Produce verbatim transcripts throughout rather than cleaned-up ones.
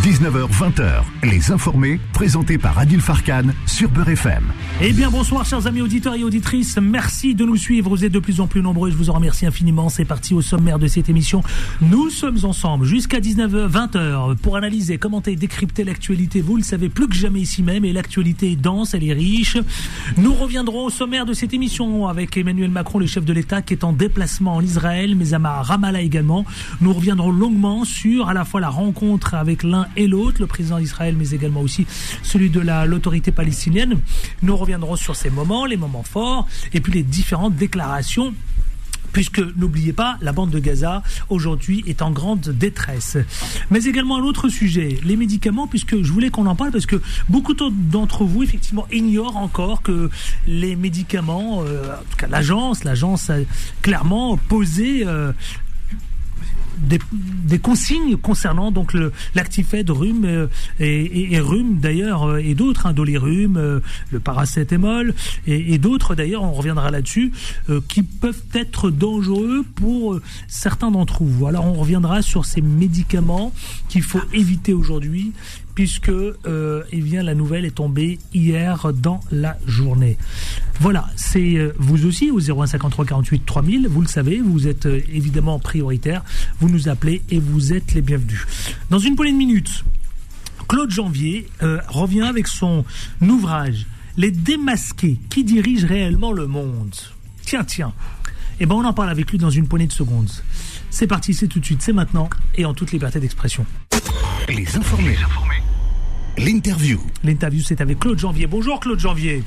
dix-neuf heures vingt, les informés, présentés par Adil Farkan sur Beurre F M. Eh bien, bonsoir, chers amis auditeurs et auditrices. Merci de nous suivre. Vous êtes de plus en plus nombreux. Je vous en remercie infiniment. C'est parti au sommaire de cette émission. Nous sommes ensemble jusqu'à dix-neuf heures vingt pour analyser, commenter, décrypter l'actualité. Vous le savez plus que jamais ici même. Et l'actualité est dense, elle est riche. Nous reviendrons au sommaire de cette émission avec Emmanuel Macron, le chef de l'État, qui est en déplacement en Israël, mais à Ramallah également. Nous reviendrons longuement sur à la fois la rencontre avec l'un et l'autre, le président d'Israël, mais également aussi celui de la, l'autorité palestinienne. Nous reviendrons sur ces moments, les moments forts, et puis les différentes déclarations, puisque, n'oubliez pas, la bande de Gaza, aujourd'hui, est en grande détresse. Mais également un autre sujet, les médicaments, puisque je voulais qu'on en parle, parce que beaucoup d'entre vous, effectivement, ignorent encore que les médicaments, euh, en tout cas l'agence, l'agence a clairement posé... Euh, Des, des consignes concernant donc le, l'actifed, rhume euh, et, et, et rhume d'ailleurs euh, et d'autres, hein, dolirum, euh, le paracétamol et, et d'autres d'ailleurs, on reviendra là-dessus, euh, qui peuvent être dangereux pour euh, certains d'entre vous. Alors on reviendra sur ces médicaments qu'il faut éviter aujourd'hui, puisque euh, eh bien, la nouvelle est tombée hier dans la journée. Voilà, c'est euh, vous aussi au zéro un cinquante-trois quarante-huit trois mille, vous le savez, vous êtes euh, évidemment prioritaire, vous nous appelez et vous êtes les bienvenus. Dans une poignée de minutes, Claude Janvier euh, revient avec son ouvrage « Les démasqués qui dirigent réellement le monde ». Tiens, tiens, eh ben on en parle avec lui dans une poignée de secondes. C'est parti, c'est tout de suite, c'est maintenant et en toute liberté d'expression. Les informés. L'interview. L'interview, c'est avec Claude Janvier. Bonjour Claude Janvier.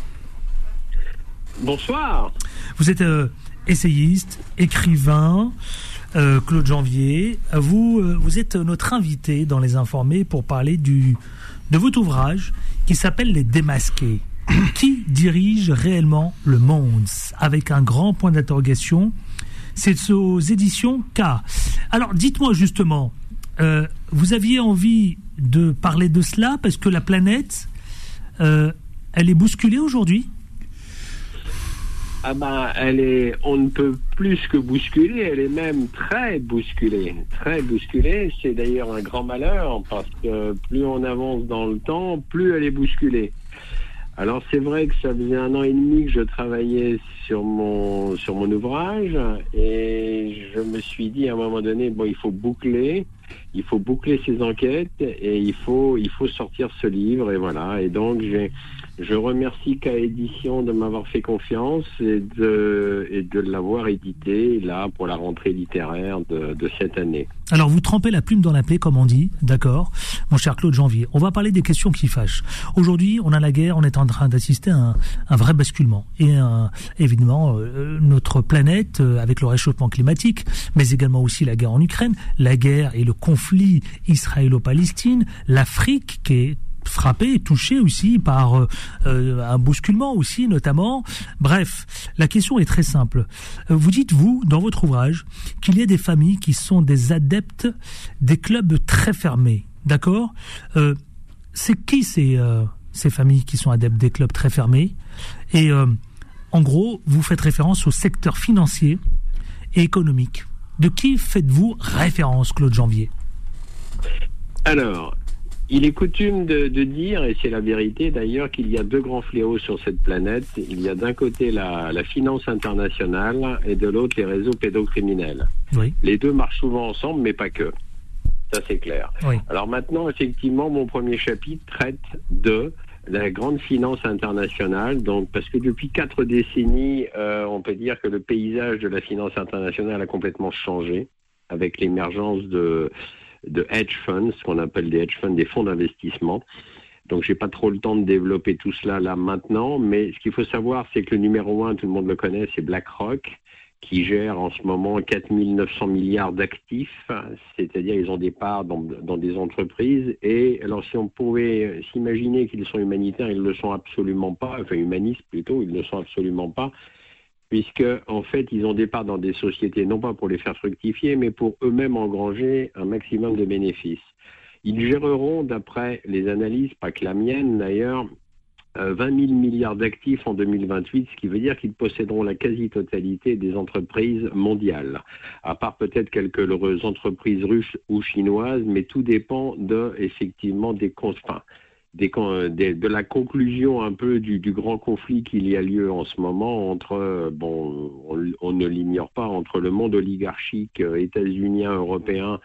Bonsoir. Vous êtes euh, essayiste, écrivain, euh, Claude Janvier. Vous, euh, vous êtes notre invité dans Les Informés pour parler du, de votre ouvrage qui s'appelle Les Démasqués. Qui dirige réellement le monde? Avec un grand point d'interrogation. C'est aux éditions K. Alors, dites-moi justement, euh, vous aviez envie de parler de cela parce que la planète, euh, elle est bousculée aujourd'hui? Ah ben, elle est, on ne peut plus que bousculer, elle est même très bousculée, très bousculée. C'est d'ailleurs un grand malheur parce que plus on avance dans le temps, plus elle est bousculée. Alors c'est vrai que ça faisait un an et demi que je travaillais sur mon sur mon ouvrage et je me suis dit à un moment donné, bon, il faut boucler, il faut boucler ces enquêtes et il faut il faut sortir ce livre et voilà. Et donc j'ai je remercie K Édition de m'avoir fait confiance et de et de l'avoir édité là pour la rentrée littéraire de, de cette année. Alors vous trempez la plume dans la plaie, comme on dit, d'accord, mon cher Claude Janvier. On va parler des questions qui fâchent. Aujourd'hui, on a la guerre, on est en train d'assister à un, un vrai basculement. Et un, évidemment, euh, notre planète, euh, avec le réchauffement climatique, mais également aussi la guerre en Ukraine, la guerre et le conflit israélo-palestine, l'Afrique qui est frappé et touché aussi par euh, un bousculement aussi notamment. Bref, la question est très simple. Vous dites, vous, dans votre ouvrage, qu'il y a des familles qui sont des adeptes des clubs très fermés. D'accord ? euh, C'est qui ces, euh, ces familles qui sont adeptes des clubs très fermés ? Et euh, en gros, vous faites référence au secteur financier et économique. De qui faites-vous référence, Claude Janvier ? Alors, il est coutume de, de dire, et c'est la vérité d'ailleurs, qu'il y a deux grands fléaux sur cette planète. Il y a d'un côté la, la finance internationale et de l'autre les réseaux pédocriminels. Oui. Les deux marchent souvent ensemble, mais pas que. Ça, c'est clair. Oui. Alors maintenant, effectivement, mon premier chapitre traite de la grande finance internationale. Donc, parce que depuis quatre décennies, euh, on peut dire que le paysage de la finance internationale a complètement changé avec l'émergence de... de hedge funds, ce qu'on appelle des hedge funds, des fonds d'investissement. Donc, j'ai pas trop le temps de développer tout cela là maintenant, mais ce qu'il faut savoir, c'est que le numéro un, tout le monde le connaît, c'est BlackRock, qui gère en ce moment quatre mille neuf cents milliards d'actifs, c'est-à-dire ils ont des parts dans, dans des entreprises. Et alors, si on pouvait s'imaginer qu'ils sont humanitaires, ils ne le sont absolument pas, enfin humanistes plutôt, ils ne le sont absolument pas, puisque en fait ils ont des parts dans des sociétés non pas pour les faire fructifier mais pour eux-mêmes engranger un maximum de bénéfices. Ils géreront, d'après les analyses, pas que la mienne d'ailleurs, euh, vingt mille milliards d'actifs en deux mille vingt-huit, ce qui veut dire qu'ils posséderont la quasi-totalité des entreprises mondiales, à part peut-être quelques entreprises russes ou chinoises, mais tout dépend de, effectivement, des enfin, Des, des, de la conclusion un peu du, du grand conflit qu'il y a lieu en ce moment entre, bon, on, on ne l'ignore pas, entre le monde oligarchique états-unien, européen,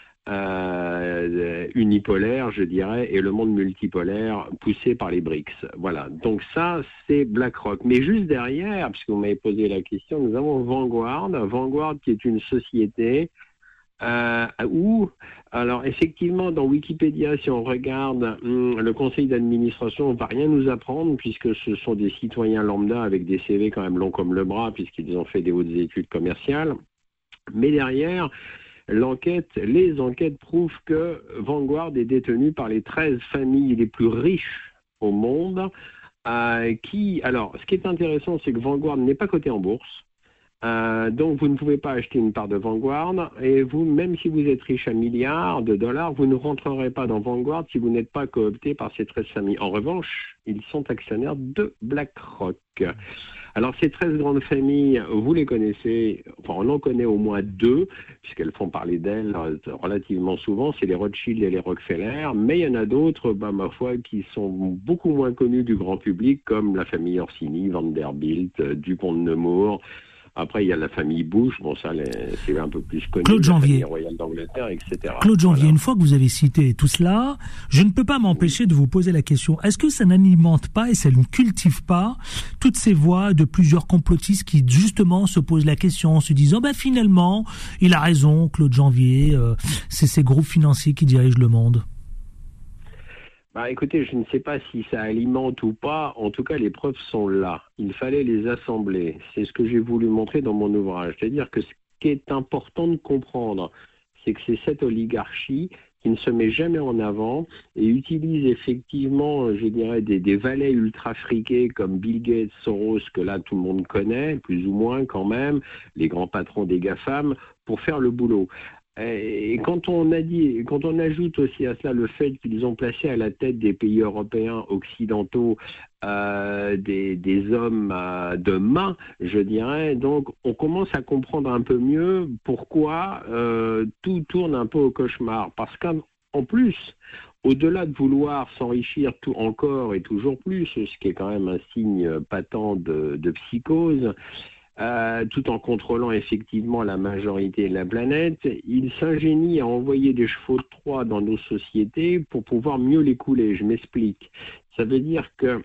euh, unipolaire, je dirais, et le monde multipolaire poussé par les BRICS. Voilà. Donc ça, c'est BlackRock. Mais juste derrière, puisque vous m'avez posé la question, nous avons Vanguard, Vanguard qui est une société Euh, où, alors effectivement, dans Wikipédia, si on regarde hum, le conseil d'administration, on ne va rien nous apprendre puisque ce sont des citoyens lambda avec des C V quand même longs comme le bras puisqu'ils ont fait des hautes études commerciales. Mais derrière, l'enquête, les enquêtes prouvent que Vanguard est détenue par les treize familles les plus riches au monde. Euh, qui, alors, ce qui est intéressant, c'est que Vanguard n'est pas coté en bourse. Euh, donc vous ne pouvez pas acheter une part de Vanguard et vous, même si vous êtes riche à milliards de dollars, vous ne rentrerez pas dans Vanguard si vous n'êtes pas coopté par ces treize familles. En revanche, ils sont actionnaires de BlackRock. Alors ces treize grandes familles, vous les connaissez, enfin on en connaît au moins deux, puisqu'elles font parler d'elles relativement souvent, c'est les Rothschild et les Rockefeller, mais il y en a d'autres, bah, ma foi, qui sont beaucoup moins connus du grand public, comme la famille Orsini, Vanderbilt, Dupont de Nemours. Après, il y a la famille Bush, bon ça, c'est un peu plus connu, Claude Janvier. la famille royale d'Angleterre, et cetera. Claude Janvier, voilà. Une fois que vous avez cité tout cela, je ne peux pas m'empêcher de vous poser la question, est-ce que ça n'alimente pas et ça ne cultive pas toutes ces voix de plusieurs complotistes qui justement se posent la question en se disant, bah finalement, il a raison, Claude Janvier, euh, c'est ces groupes financiers qui dirigent le monde? Bah, écoutez, je ne sais pas si ça alimente ou pas. En tout cas, les preuves sont là. Il fallait les assembler. C'est ce que j'ai voulu montrer dans mon ouvrage. C'est-à-dire que ce qui est important de comprendre, c'est que c'est cette oligarchie qui ne se met jamais en avant et utilise effectivement, je dirais, des, des valets ultra friqués comme Bill Gates, Soros, que là tout le monde connaît, plus ou moins quand même, les grands patrons des GAFAM, pour faire le boulot. Et quand on a dit, quand on ajoute aussi à cela le fait qu'ils ont placé à la tête des pays européens occidentaux euh, des, des hommes euh, de main, je dirais, donc on commence à comprendre un peu mieux pourquoi euh, tout tourne un peu au cauchemar. Parce qu'en plus, au-delà de vouloir s'enrichir tout encore et toujours plus, ce qui est quand même un signe patent de, de psychose, Euh, tout en contrôlant effectivement la majorité de la planète, il s'ingénie à envoyer des chevaux de Troie dans nos sociétés pour pouvoir mieux les couler. Je m'explique. Ça veut dire que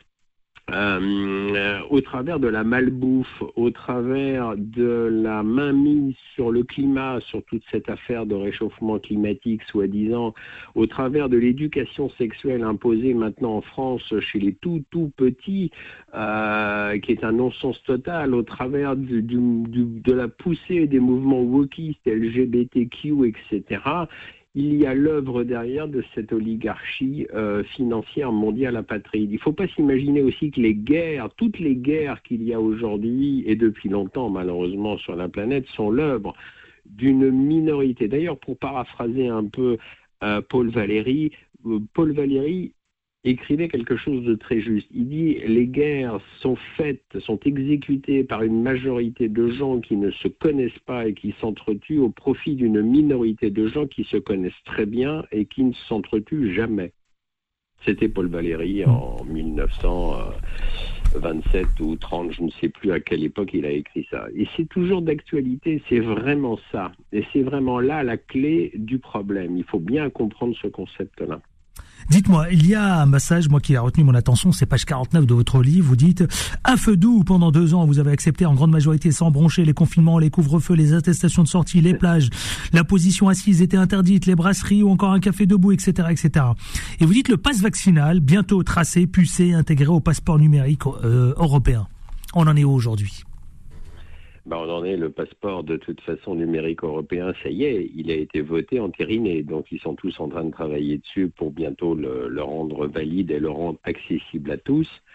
Euh, au travers de la malbouffe, au travers de la mainmise sur le climat, sur toute cette affaire de réchauffement climatique soi-disant, au travers de l'éducation sexuelle imposée maintenant en France chez les tout tout petits, euh, qui est un non-sens total, au travers du, du, du, de la poussée des mouvements wokistes, L G B T Q, et cetera, il y a l'œuvre derrière de cette oligarchie euh, financière mondiale apatride. Il ne faut pas s'imaginer aussi que les guerres, toutes les guerres qu'il y a aujourd'hui et depuis longtemps malheureusement sur la planète sont l'œuvre d'une minorité. D'ailleurs, pour paraphraser un peu euh, Paul Valéry, euh, Paul Valéry écrivait quelque chose de très juste. Il dit « Les guerres sont faites, sont exécutées par une majorité de gens qui ne se connaissent pas et qui s'entretuent au profit d'une minorité de gens qui se connaissent très bien et qui ne s'entretuent jamais. » C'était Paul Valéry en mille neuf cent vingt-sept ou trente, je ne sais plus à quelle époque il a écrit ça. Et c'est toujours d'actualité, c'est vraiment ça. Et c'est vraiment là la clé du problème. Il faut bien comprendre ce concept-là. Dites-moi, il y a un passage, moi, qui a retenu mon attention, c'est page quarante-neuf de votre livre, vous dites « À feu doux, pendant deux ans, vous avez accepté en grande majorité sans broncher les confinements, les couvre-feux, les attestations de sortie, les plages, la position assise était interdite, les brasseries ou encore un café debout, et cetera, et cetera. Et vous dites le passe vaccinal, bientôt tracé, pucé, intégré au passeport numérique euh, européen. On en est où aujourd'hui ? Ben, on en est, le passeport de toute façon numérique européen, ça y est, il a été voté, entériné, donc ils sont tous en train de travailler dessus pour bientôt le, le rendre valide et le rendre accessible à tous.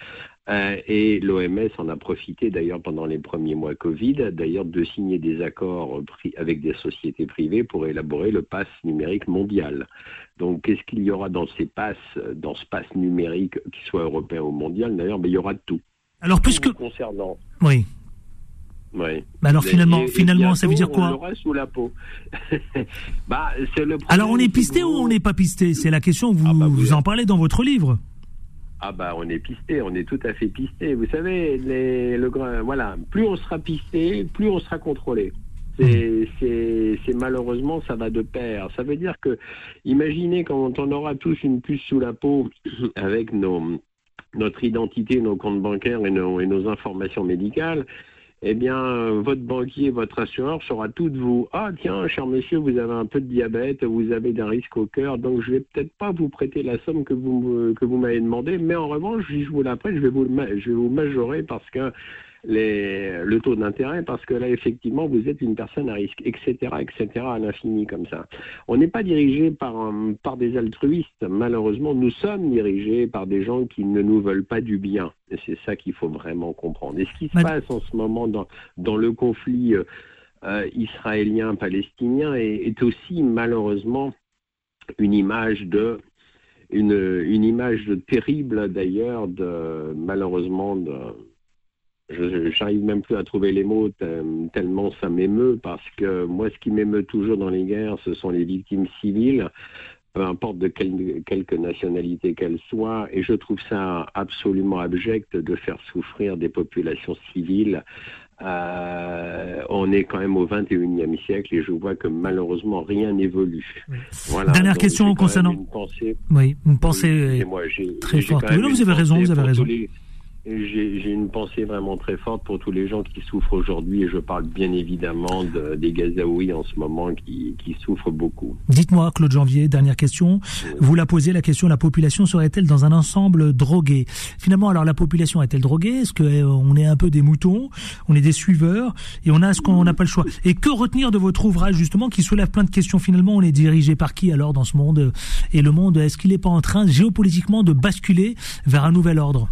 Euh, et l'O M S en a profité d'ailleurs pendant les premiers mois Covid, d'ailleurs de signer des accords pri- avec des sociétés privées pour élaborer le pass numérique mondial. Donc qu'est-ce qu'il y aura dans ces passes, dans ce pass numérique, qu'il soit européen ou mondial d'ailleurs, ben, il y aura de tout. Alors puisque... Concernant... Oui. Oui. Bah alors et, finalement, et finalement, bientôt, ça veut dire quoi? On l'aura sous la peau. bah, c'est le alors on est pisté vous... ou on n'est pas pisté? C'est la question, vous, ah bah, vous, vous en parlez dans votre livre. Ah bah on est pisté, on est tout à fait pisté. Vous savez, les, le, voilà, plus on sera pisté, plus on sera contrôlé. C'est, c'est, c'est malheureusement, ça va de pair. Ça veut dire que, imaginez quand on aura tous une puce sous la peau avec nos, notre identité, nos comptes bancaires et nos, et nos informations médicales, eh bien, votre banquier, votre assureur saura tout de vous. Ah, tiens, cher monsieur, vous avez un peu de diabète, vous avez des risques au cœur, donc je vais peut-être pas vous prêter la somme que vous, que vous m'avez demandé, mais en revanche, je vous la prête, je vais vous, je vais vous majorer parce que les, le taux d'intérêt, parce que là, effectivement, vous êtes une personne à risque, et cetera, et cetera, à l'infini, comme ça. On n'est pas dirigé par, un, par des altruistes. Malheureusement, nous sommes dirigés par des gens qui ne nous veulent pas du bien. Et c'est ça qu'il faut vraiment comprendre. Et ce qui se Mais... passe en ce moment dans, dans le conflit euh, israélien-palestinien est, est aussi, malheureusement, une image de... Une, une image de terrible, d'ailleurs, de, malheureusement, de... Je j'arrive même plus à trouver les mots tellement ça m'émeut, parce que moi, ce qui m'émeut toujours dans les guerres, ce sont les victimes civiles, peu importe de quelle, quelque nationalité qu'elles soient, et je trouve ça absolument abject de faire souffrir des populations civiles. Euh, on est quand même au vingt et unième siècle et je vois que malheureusement rien n'évolue. Oui. Voilà. Dernière donc, question concernant... Une pensée... Oui, une pensée oui, moi, j'ai, très j'ai forte. Oui, non, vous avez raison, vous avez raison. Les... J'ai, j'ai une pensée vraiment très forte pour tous les gens qui souffrent aujourd'hui, et je parle bien évidemment de, des Gazaouis en ce moment qui, qui souffrent beaucoup. Dites-moi, Claude Janvier, dernière question. Oui. Vous la posez, la question, la population serait-elle dans un ensemble drogué? Finalement, alors la population est-elle droguée? Est-ce qu'on est un peu des moutons? On est des suiveurs? Et on a ce qu'on n'a pas le choix? Et que retenir de votre ouvrage, justement, qui soulève plein de questions? Finalement, on est dirigé par qui alors dans ce monde? Et le monde, est-ce qu'il n'est pas en train, géopolitiquement, de basculer vers un nouvel ordre?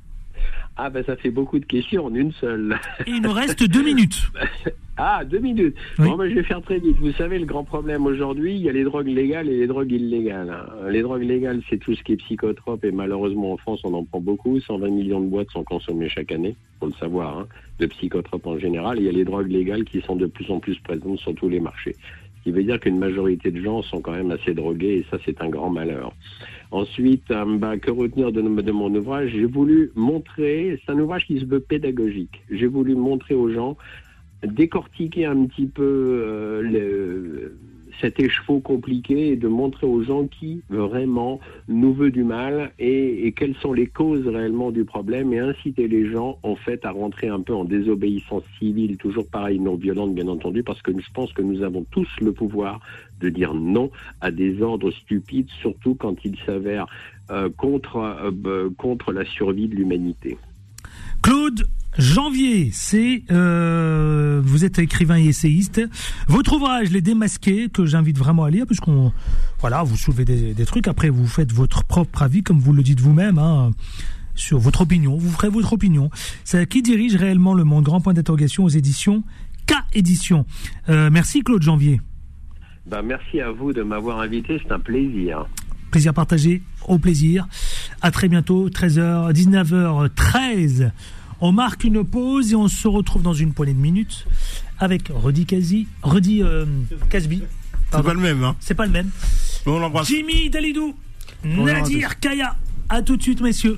Ah ben ça fait beaucoup de questions en une seule. Et il nous reste deux minutes. Ah, deux minutes. Oui. Bon ben je vais faire très vite. Vous savez, le grand problème aujourd'hui, il y a les drogues légales et les drogues illégales. Les drogues légales, c'est tout ce qui est psychotrope, et malheureusement en France, on en prend beaucoup. cent vingt millions de boîtes sont consommées chaque année, faut le savoir, hein, de psychotropes en général. Et il y a les drogues légales qui sont de plus en plus présentes sur tous les marchés. Ce qui veut dire qu'une majorité de gens sont quand même assez drogués, et ça, c'est un grand malheur. Ensuite, euh, bah, que retenir de, de mon ouvrage? J'ai voulu montrer, c'est un ouvrage qui se veut pédagogique, j'ai voulu montrer aux gens, décortiquer un petit peu euh, le, cet écheveau compliqué, et de montrer aux gens qui vraiment nous veut du mal, et, et quelles sont les causes réellement du problème, et inciter les gens en fait à rentrer un peu en désobéissance civile, toujours pareil, non violente bien entendu, parce que je pense que nous avons tous le pouvoir de dire non à des ordres stupides, surtout quand ils s'avèrent euh, contre, euh, contre la survie de l'humanité. Claude Janvier, c'est euh, vous êtes écrivain et essayiste. Votre ouvrage Les Démasqués, que j'invite vraiment à lire, puisqu'on voilà, vous soulevez des, des trucs. Après, vous faites votre propre avis, comme vous le dites vous-même, hein, sur votre opinion. Vous ferez votre opinion. C'est qui dirige réellement le monde? Grand point d'interrogation aux éditions K Éditions. Euh, merci Claude Janvier. Ben, merci à vous de m'avoir invité, c'est un plaisir. Plaisir partagé, au plaisir. À très bientôt, treize heures, dix-neuf heures treize. On marque une pause et on se retrouve dans une poignée de minutes avec Rudy Casby. Rudy euh, Casby. C'est pas le même, hein. C'est pas le même. Bon, on l'embrasse. Jimmy Dalidou, bon, Nadir Kaya. À tout de suite, messieurs.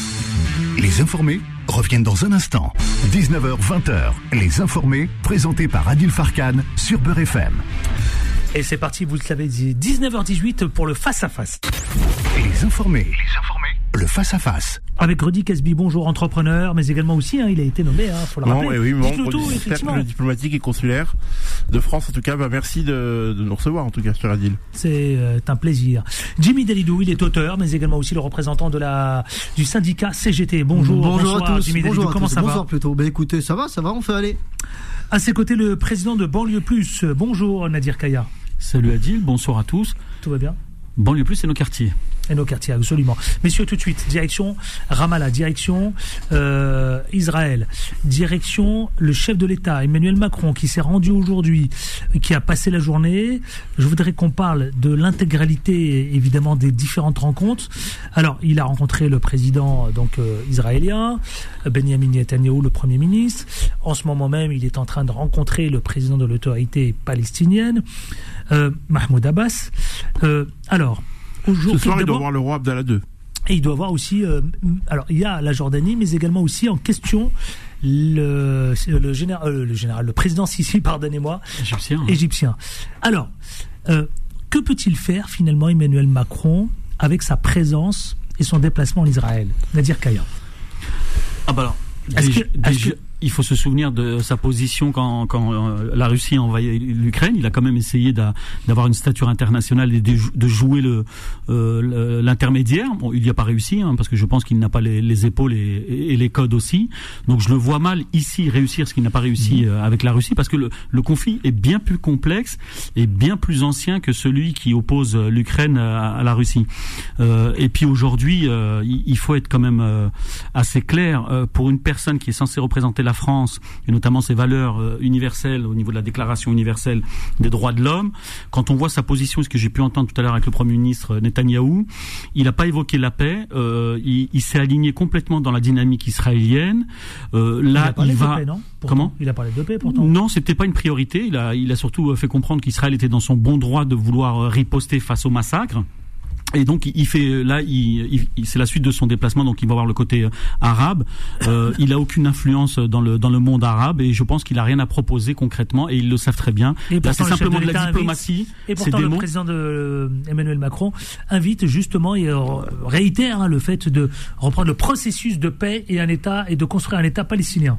Les informés reviennent dans un instant. dix-neuf heures vingt. Les informés, présentés par Adil Farkan sur Beurre F M. Et c'est parti, vous le savez, dix-neuf heures dix-huit pour le face-à-face. Les informés. Les informés. Le face-à-face. Avec Rudy Casby, bonjour, entrepreneur, mais également aussi, hein, il a été nommé, hein, faut le non, rappeler. Oui, oui, membre tout, du cercle diplomatique et consulaire de France. En tout cas, bah, merci de, de nous recevoir, en tout cas, sur Adil. C'est euh, un plaisir. Jimmy Dalidou, il est auteur, mais également aussi le représentant de la, du syndicat C G T. Bonjour, bonjour bonsoir, à tous. Jimmy bonjour Dalidou, à comment tous. ça bonsoir va? Plutôt. Ben écoutez, ça va, ça va, on fait aller. À ses côtés, le président de Banlieue Plus. Bonjour, Nadir Kaya. Salut Adil, bonsoir à tous. Tout va bien? Banlieue Plus, c'est nos quartiers. Et nos quartiers, absolument. Messieurs, tout de suite, direction Ramallah, direction euh, Israël, direction le chef de l'État, Emmanuel Macron, qui s'est rendu aujourd'hui, qui a passé la journée. Je voudrais qu'on parle de l'intégralité, évidemment, des différentes rencontres. Alors, il a rencontré le président donc euh, israélien, Benjamin Netanyahou, le Premier ministre. En ce moment même, il est en train de rencontrer le président de l'autorité palestinienne, euh, Mahmoud Abbas. Euh, alors... Aujourd'hui, ce soir, il doit voir le roi Abdallah deux. Et il doit voir aussi... Euh, alors, il y a la Jordanie, mais également aussi en question le, le, général, euh, le général, le président Sisi, pardonnez-moi, égyptien. Hein. égyptien. Alors, euh, que peut-il faire, finalement, Emmanuel Macron, avec sa présence et son déplacement en Israël? Nadir Kaya. Ah bah alors, est-ce déjà, que, est-ce déjà, que... il faut se souvenir de sa position quand, quand euh, la Russie a envahi l'Ukraine. Il a quand même essayé d'a, d'avoir une stature internationale et de, de jouer le, euh, l'intermédiaire. Bon, il n'y a pas réussi, hein, parce que je pense qu'il n'a pas les, les épaules et, et les codes aussi. Donc je le vois mal ici réussir ce qu'il n'a pas réussi euh, avec la Russie, parce que le, le conflit est bien plus complexe et bien plus ancien que celui qui oppose l'Ukraine à, à la Russie. Euh, et puis aujourd'hui, euh, il, il faut être quand même euh, assez clair. Euh, pour une personne qui est censée représenter la France, et notamment ses valeurs euh, universelles au niveau de la Déclaration universelle des droits de l'homme, quand on voit sa position, ce que j'ai pu entendre tout à l'heure avec le Premier ministre Netanyahou, il n'a pas évoqué la paix, euh, il, il s'est aligné complètement dans la dynamique israélienne. Euh, là, il, a il va... de paix, non Comment ? Il a parlé de paix, pourtant. Non, c'était pas une priorité. Il a, il a surtout fait comprendre qu'Israël était dans son bon droit de vouloir riposter face au massacre. Et donc il fait là, il, il, c'est la suite de son déplacement, donc il va voir le côté euh, arabe. Euh, il a aucune influence dans le dans le monde arabe et je pense qu'il a rien à proposer concrètement et ils le savent très bien. Et là, c'est simplement de, de la diplomatie. Invite, et pourtant le mots. président de euh, Emmanuel Macron invite justement et euh, réitère hein, le fait de reprendre le processus de paix et un État et de construire un État palestinien.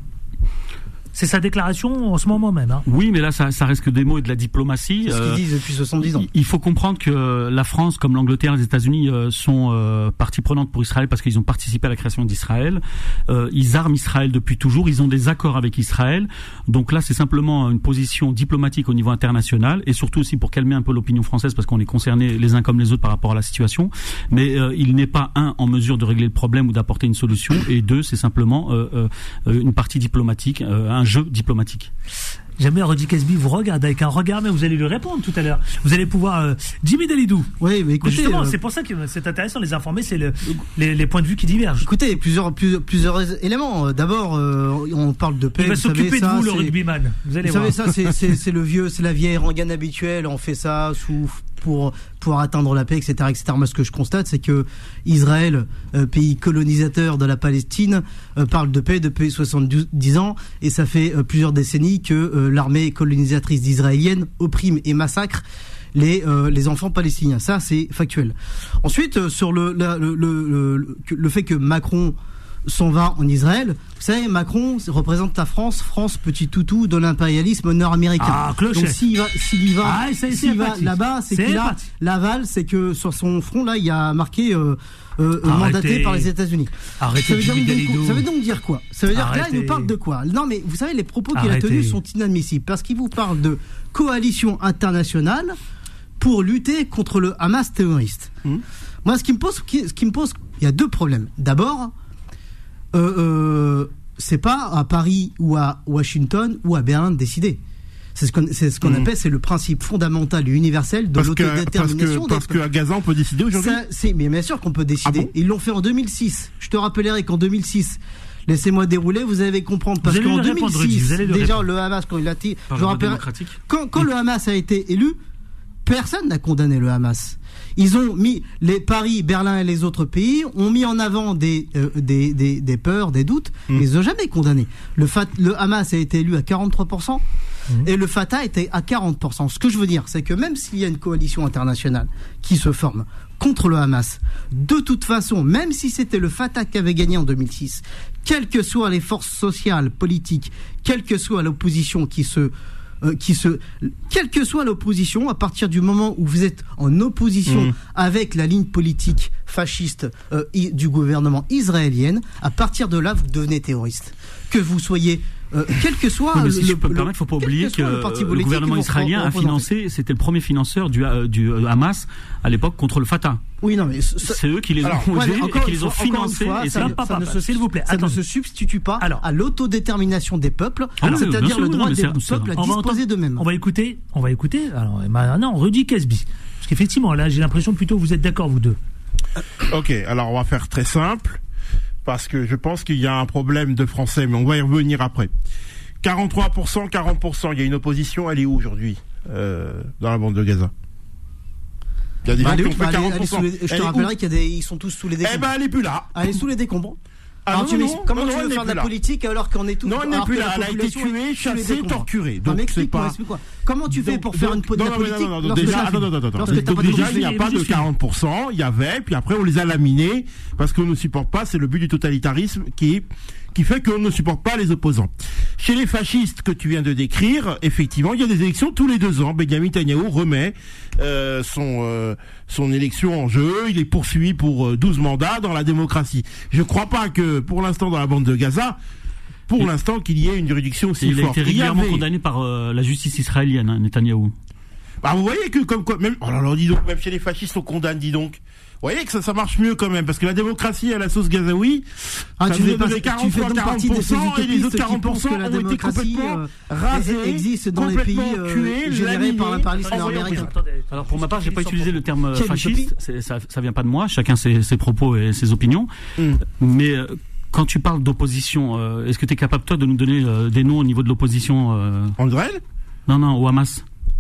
C'est sa déclaration en ce moment même. Hein. Oui, mais là, ça, ça reste que des mots et de la diplomatie. C'est ce qu'ils disent depuis soixante-dix ans. Il faut comprendre que la France, comme l'Angleterre et les États-Unis, euh, sont euh, partie prenante pour Israël parce qu'ils ont participé à la création d'Israël. Euh, ils arment Israël depuis toujours. Ils ont des accords avec Israël. Donc là, c'est simplement une position diplomatique au niveau international et surtout aussi pour calmer un peu l'opinion française parce qu'on est concernés les uns comme les autres par rapport à la situation. Mais euh, il n'est pas, un, en mesure de régler le problème ou d'apporter une solution et deux, c'est simplement euh, euh, une partie diplomatique, euh, un jeu diplomatique. J'aime bien Rudy Casby vous regarde avec un regard, mais vous allez lui répondre tout à l'heure. Vous allez pouvoir euh, Jimmy Dalidou. Oui, mais écoutez, justement, euh... c'est pour ça que c'est intéressant. Les informer, c'est le, les, les points de vue qui divergent. Écoutez, plusieurs plusieurs, plusieurs éléments. D'abord, euh, on parle de paix. Il va vous s'occuper savez, de ça, vous, le c'est... rugbyman. Vous allez vous voir. savez, ça, c'est, c'est, c'est le vieux, c'est la vieille rengaine habituelle. On fait ça sous pour pouvoir atteindre la paix, et cetera, et cetera. Moi, ce que je constate, c'est que Israël, euh, pays colonisateur de la Palestine, euh, parle de paix depuis soixante-dix ans, et ça fait euh, plusieurs décennies que euh, l'armée colonisatrice d'israélienne opprime et massacre les euh, les enfants palestiniens. Ça, c'est factuel. Ensuite, euh, sur le, la, le le le le fait que Macron s'en va en Israël. Vous savez, Macron représente la France, France petit toutou de l'impérialisme nord-américain. Ah, clochette. Donc s'il va, s'il y va, ah, c'est, s'il c'est va parti. là-bas, c'est, c'est qu'il a parti. l'aval, c'est que sur son front là, il y a marqué euh, euh, mandaté par les États-Unis. Arrêtez. Ça veut, dire donc, ça veut donc dire quoi? Ça veut dire Arrêtez. que là, il nous parle de quoi? Non, mais vous savez, les propos qu'il Arrêtez. a tenus sont inadmissibles parce qu'il vous parle de coalition internationale pour lutter contre le Hamas terroriste. Mmh. Moi, ce qui me pose, ce qui me pose, il y a deux problèmes. D'abord, Euh, euh, c'est pas à Paris ou à Washington ou à Berlin de décider. C'est ce qu'on, c'est ce qu'on mmh. appelle, c'est le principe fondamental et universel de parce l'autodétermination. Que, parce, que, parce qu'à Gaza, on peut décider aujourd'hui. Ça, c'est, mais bien sûr qu'on peut décider. Ah bon? Ils l'ont fait en deux mille six. Je te rappellerai qu'en deux mille six, laissez-moi dérouler, vous allez comprendre. Parce qu'en deux mille six, déjà, le Hamas, quand il a tiré, je rappelle, quand, quand mmh. le Hamas a été élu, personne n'a condamné le Hamas. Ils ont mis, les Paris, Berlin et les autres pays ont mis en avant des, euh, des, des, des peurs, des doutes, mmh. mais ils n'ont jamais condamné. Le, Fat, le Hamas a été élu à quarante-trois pour cent mmh. et le Fatah était à quarante pour cent. Ce que je veux dire, c'est que même s'il y a une coalition internationale qui se forme contre le Hamas, de toute façon, même si c'était le Fatah qui avait gagné en deux mille six, quelles que soient les forces sociales, politiques, quelle que soit l'opposition qui se Euh, qui se, quelle que soit l'opposition, à partir du moment où vous êtes en opposition mmh. avec la ligne politique fasciste euh, i, du gouvernement israélien, à partir de là, vous devenez terroriste. Que vous soyez Euh, quel que soit oui, mais si le, je peux le, me permettre, il ne faut pas oublier que, que le, le gouvernement israélien a financé, c'était le premier financeur du, du Hamas à l'époque contre le Fatah. Oui, non, mais ce, c'est eux qui les alors, ont posés ouais, et qui les ont financés. Fois, et ça, ça, ça, ne se, s'il vous plaît, ça ne se substitue pas alors, à l'autodétermination des peuples, alors, c'est-à-dire le droit non, des peuples à disposer d'eux-mêmes. On va écouter, on va écouter. Alors maintenant, Rudy Casby, parce qu'effectivement, là, j'ai l'impression plutôt que vous êtes d'accord vous deux. Ok, alors on va faire très simple parce que je pense qu'il y a un problème de français, mais on va y revenir après. quarante-trois pour cent, quarante pour cent, il y a une opposition. Elle est où aujourd'hui euh, dans la bande de Gaza? Il y a des bah, gens qui ont fait quarante pour cent. Les, je te rappellerai qu'ils sont tous sous les décombres. Eh ben, elle est plus là. Elle est sous les décombres. Ah non, non, comment non, tu veux faire de la politique alors qu'on est tous non, elle n'est plus là. Elle a été tuée, chassée, torturée. Donc c'est pas. Comment tu fais pour faire une politique? Non, non, non, déjà, attends, attends, attends. Donc déjà, il n'y a pas de quarante pour cent. Il y avait, puis après on les a laminés parce qu'on ne supporte pas. C'est le but du totalitarisme qui qui fait qu'on ne supporte pas les opposants. Chez les fascistes que tu viens de décrire, effectivement, il y a des élections tous les deux ans. Benjamin Netanyahou remet euh, son euh, son élection en jeu. Il est poursuivi pour euh, douze mandats dans la démocratie. Je ne crois pas que, pour l'instant, dans la bande de Gaza, pour et l'instant, qu'il y ait une juridiction aussi il forte. Il a été régulièrement avait... condamné par euh, la justice israélienne, hein, Netanyahou. Bah, vous voyez que, comme quoi, même, oh là là, dis donc, même chez les fascistes, on condamne, dis donc. Vous voyez que ça, ça marche mieux quand même, parce que la démocratie à la sauce gazaoui, ah, ça tu fais donné quarante-trois à quarante pour cent et les autres quarante pour cent ont été complètement euh, rasés, existe dans les pays euh, générés par l'impérialisme américain. Alors pour ma part, j'ai pas utilisé le terme fasciste, c'est, ça, ça vient pas de moi, chacun ses, ses propos et ses opinions, mm. mais euh, quand tu parles d'opposition, euh, est-ce que tu es capable toi de nous donner euh, des noms au niveau de l'opposition euh... En Israël? Non, non, au Hamas.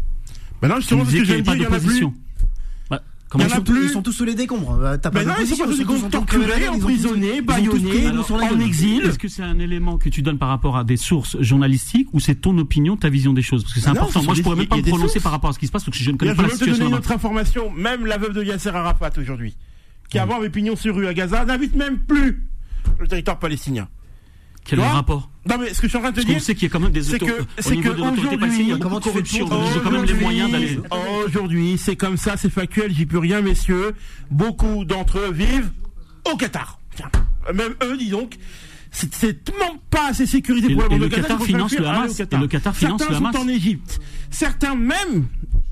Ben non, justement, parce que j'ai dit, il y en a plus. Comment ils, sont tous, ils sont tous sous les décombres. T'as pas non, ils sont tous décombres, torturés, emprisonnés, bâillonnés, en exil. Est-ce que c'est un élément que tu donnes par rapport à des sources journalistiques ou c'est ton opinion, ta vision des choses? Parce que c'est important. Moi, je pourrais même pas me prononcer par rapport à ce qui se passe parce que je ne connais pas la situation. Je vais te donner une autre information. Même la veuve de Yasser Arafat aujourd'hui, qui avant avait pignon sur rue à Gaza, n'habite même plus le territoire palestinien. Quel est le rapport? Non mais ce que je suis en train de te Parce dire, qu'on sait qu'il y a quand même des autorités. C'est que aujourd'hui, comment tu fais corruption, j'ai quand même les moyens d'aller. Aujourd'hui, c'est comme ça, c'est factuel, j'y peux rien, messieurs. Beaucoup d'entre eux vivent au Qatar. Tiens, même eux, dis donc. C'est, c'est pas assez sécurisé pour le monde de Qatar. Qatar finance le Hamas. Et le Qatar finance le Hamas. Certains sont en Égypte. Certains même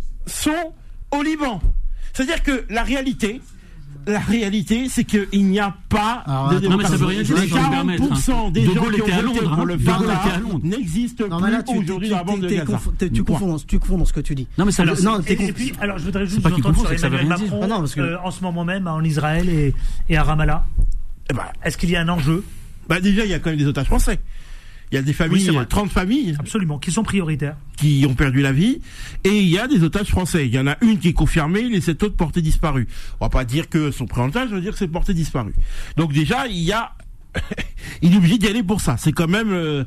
sont au Liban. C'est-à-dire que la réalité. La réalité, c'est qu'il n'y a pas alors, de démocratie. Non, mais ça veut rien dire, je vais me permettre. quarante pour cent des de gens Gaulle qui ont à Londres, voté pour le Fatah n'existent non, plus là, tu, aujourd'hui tu, dans la bande de Gaza. Tu, tu, confonds, tu confonds dans ce que tu dis. Non, mais ça, alors, non, et, et puis, alors, je voudrais juste vous entendre sur Emmanuel Macron, ah non, parce que... euh, en ce moment même, en Israël et, et à Ramallah. Eh ben, est-ce qu'il y a un enjeu? Bah, déjà, il y a quand même des otages français. Il y a des familles, oui, trente familles. Absolument, qui sont prioritaires. Qui ont perdu la vie. Et il y a des otages français. Il y en a une qui est confirmée, les sept autres portés disparus. On va pas dire que son pris en otage, on va dire que c'est porté disparu. Donc déjà, il y a, il est obligé d'y aller pour ça. C'est quand même, euh,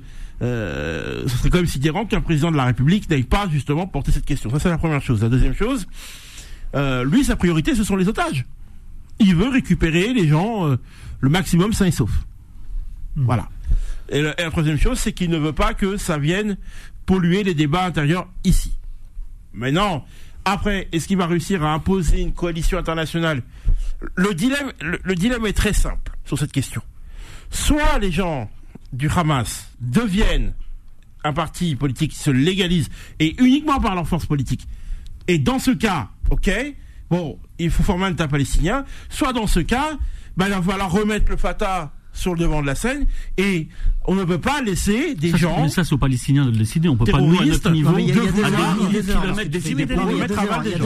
euh, ce serait quand même sidérant qu'un président de la République n'aille pas justement porter cette question. Ça, c'est la première chose. La deuxième chose, euh, lui, sa priorité, ce sont les otages. Il veut récupérer les gens, euh, le maximum sains et saufs. Mmh. Voilà. Et, le, et la troisième chose, c'est qu'il ne veut pas que ça vienne polluer les débats intérieurs ici. Maintenant, après, est-ce qu'il va réussir à imposer une coalition internationale? Le dilemme, le, le dilemme est très simple sur cette question. Soit les gens du Hamas deviennent un parti politique qui se légalise et uniquement par leur force politique. Et dans ce cas, ok, bon, il faut former un État palestinien. Soit dans ce cas, ben, il va falloir remettre le Fatah sur le devant de la scène et on ne peut pas laisser des ça, gens. Mais ça, c'est aux Palestiniens de le décider. On peut pas nous à notre niveau de kilomètres décider pour remettre à des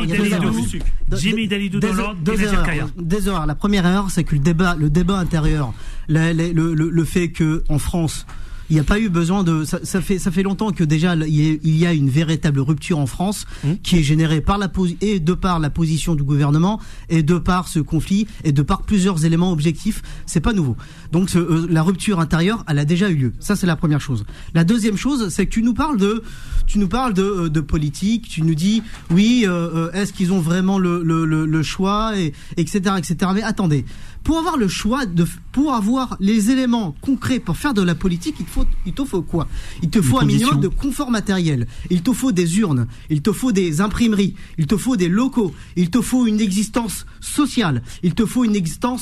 gens. Jimmy Dalidou dans l'ordre. Deux erreurs. La première erreur, c'est que le débat, le débat intérieur, le, le, le, le fait que en France, il n'y a pas eu besoin de. Ça, ça fait ça fait longtemps que déjà il y a une véritable rupture en France mmh. qui est générée par la et de par la position du gouvernement et de par ce conflit et de par plusieurs éléments objectifs. C'est pas nouveau. Donc ce, euh, la rupture intérieure, elle a déjà eu lieu. Ça c'est la première chose. La deuxième chose, c'est que tu nous parles de tu nous parles de de politique. Tu nous dis oui, euh, est-ce qu'ils ont vraiment le le le, le choix et etc etc. Mais attendez. Pour avoir le choix de, pour avoir les éléments concrets pour faire de la politique, il te faut, il te faut quoi? Il te faut un minimum de confort matériel. Il te faut des urnes. Il te faut des imprimeries. Il te faut des locaux. Il te faut une existence sociale. Il te faut une existence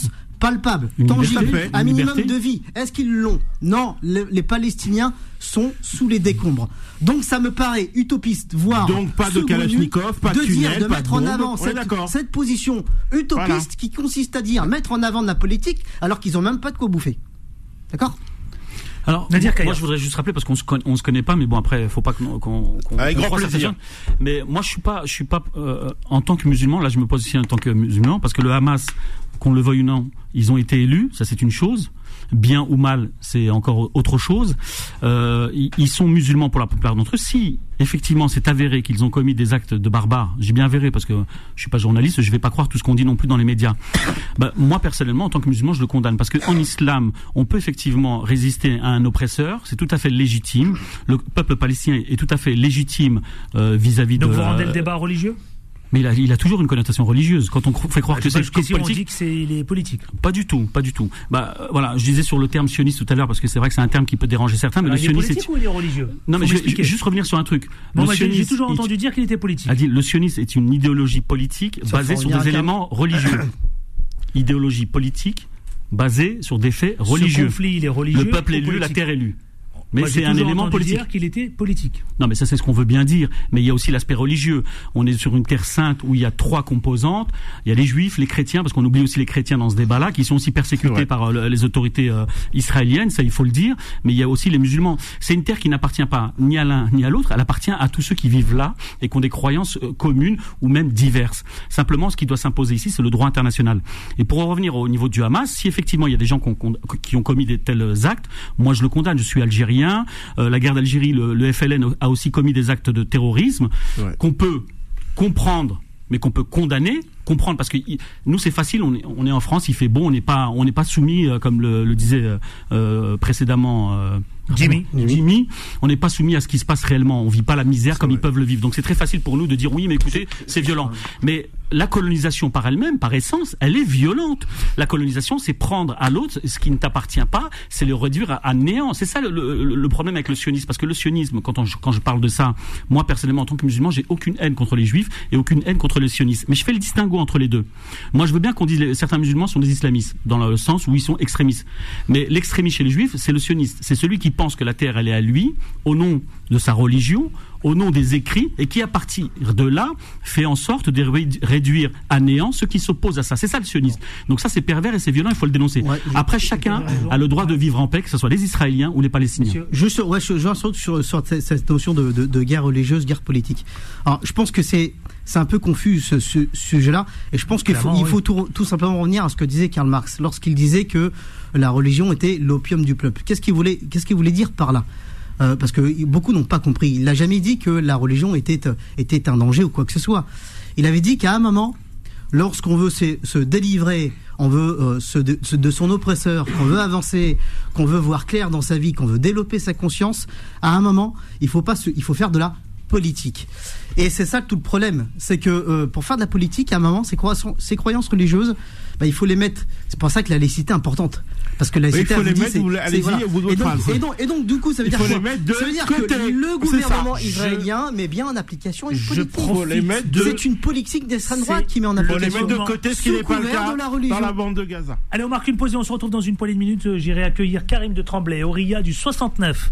palpable, une tangible, liberté, un minimum liberté. de vie. Est-ce qu'ils l'ont? Non, le, les Palestiniens sont sous les décombres. Donc ça me paraît utopiste, voire donc pas de Kalachnikov, pas de, de tunnel, dire, de pas mettre de en bombe. avant cette, cette position utopiste voilà. qui consiste à dire mettre en avant de la politique alors qu'ils ont même pas de quoi bouffer. D'accord? Alors, moi, moi je voudrais juste rappeler parce qu'on se connaît, on se connaît pas, mais bon après, faut pas qu'on qu'on qu'on avec grand plaisir. Mais moi je suis pas, je suis pas euh, en tant que musulman. Là, je me positionne en tant que musulman parce que le Hamas, qu'on le veuille ou non, ils ont été élus. Ça, c'est une chose. Bien ou mal, c'est encore autre chose. Euh, ils sont musulmans pour la plupart d'entre eux. Si effectivement c'est avéré qu'ils ont commis des actes de barbares, j'ai bien avéré parce que je suis pas journaliste, je vais pas croire tout ce qu'on dit non plus dans les médias. Bah, moi personnellement, en tant que musulman, je le condamne parce que en islam, on peut effectivement résister à un oppresseur, c'est tout à fait légitime. Le peuple palestinien est tout à fait légitime euh, vis-à-vis Donc de. Donc vous rendez euh, le débat religieux? Mais il a, il a toujours une connotation religieuse. Quand on fait croire bah, que c'est politique, politique, on dit que c'est il est politique. Pas du tout, pas du tout. Bah euh, voilà, je disais sur le terme sioniste tout à l'heure parce que c'est vrai que c'est un terme qui peut déranger certains. Mais Alors, le il est sioniste politique est... ou il est religieux? Non, mais je vais juste revenir sur un truc. Bon, bah, j'ai toujours entendu dire qu'il était politique. A dit le sionisme est une idéologie politique ça basée sur des éléments religieux. Idéologie politique basée sur des faits religieux. Ce conflit, il est religieux. Le peuple élu, la terre élue. Mais Moi, c'est un élément politique. Dire qu'il était politique. Non, mais ça c'est ce qu'on veut bien dire. Mais il y a aussi l'aspect religieux. On est sur une terre sainte où il y a trois composantes. Il y a les juifs, les chrétiens, parce qu'on oublie aussi les chrétiens dans ce débat-là, qui sont aussi persécutés ouais. par euh, les autorités euh, israéliennes, ça il faut le dire. Mais il y a aussi les musulmans. C'est une terre qui n'appartient pas ni à l'un ni à l'autre. Elle appartient à tous ceux qui vivent là et qui ont des croyances euh, communes ou même diverses. Simplement, ce qui doit s'imposer ici, c'est le droit international. Et pour en revenir au niveau du Hamas, si effectivement il y a des gens qui ont, qui ont commis des tels actes, moi je le condamne. Je suis algérien. Euh, la guerre d'Algérie, le, le F L N a aussi commis des actes de terrorisme ouais. qu'on peut comprendre, mais qu'on peut condamner. Comprendre parce que nous c'est facile, on est, on est en France, il fait bon, on n'est pas, on n'est pas soumis euh, comme le, le disait euh, précédemment euh, Jimmy. Jimmy, on n'est pas soumis à ce qui se passe réellement, on vit pas la misère c'est comme vrai. Ils peuvent le vivre. Donc c'est très facile pour nous de dire oui, mais écoutez, c'est violent. Mais la colonisation par elle-même, par essence, elle est violente. La colonisation, c'est prendre à l'autre ce qui ne t'appartient pas, c'est le réduire à, à néant. C'est ça le, le, le problème avec le sionisme, parce que le sionisme, quand, on, quand je parle de ça, moi personnellement en tant que musulman, j'ai aucune haine contre les juifs et aucune haine contre les sionistes. Mais je fais le distinguo entre les deux. Moi, je veux bien qu'on dise que certains musulmans sont des islamistes, dans le sens où ils sont extrémistes. Mais l'extrémiste chez les juifs, c'est le sioniste. C'est celui qui pense que la terre, elle est à lui, au nom de sa religion, au nom des écrits, et qui, à partir de là, fait en sorte de réduire à néant ceux qui s'opposent à ça. C'est ça le sionisme. Donc ça, c'est pervers et c'est violent, il faut le dénoncer. Ouais, Après, chacun a le droit de vivre en paix, que ce soit les Israéliens ou les Palestiniens. Monsieur, juste, ouais, je, je sur, sur, sur cette notion de, de, de guerre religieuse, guerre politique. Alors, je pense que c'est c'est un peu confus ce, ce, ce sujet-là, et je pense qu'il faut, il faut oui. tout, tout simplement revenir à ce que disait Karl Marx lorsqu'il disait que la religion était l'opium du peuple. Qu'est-ce qu'il voulait, qu'est-ce qu'il voulait dire par là? Euh, parce que beaucoup n'ont pas compris. Il n'a jamais dit que la religion était, était un danger ou quoi que ce soit. Il avait dit qu'à un moment, lorsqu'on veut se, se délivrer, on veut euh, se de, se, de son oppresseur, qu'on veut avancer, qu'on veut voir clair dans sa vie, qu'on veut développer sa conscience, à un moment, il faut, pas se, il faut faire de la politique. Et c'est ça tout le problème. C'est que euh, pour faire de la politique, à un moment, ces croyances, ces croyances religieuses, bah, il faut les mettre. C'est pour ça que la laïcité est importante. Parce que la laïcité, oui, il faut les mettre, allez-y, voilà. au bout de votre phrase. Et donc, et donc, du coup, ça veut il dire quoi? Ça veut dire côté. que le gouvernement Je... israélien met bien en application une politique. De... C'est une politique d'extrême droite qui met en application. Il faut les mettre de côté, ce qui n'est pas le cas la dans la bande de Gaza. Allez, on marque une pause et on se retrouve dans une poignée de minutes. J'irai accueillir Karim de Tremblay, Auria du soixante-neuf,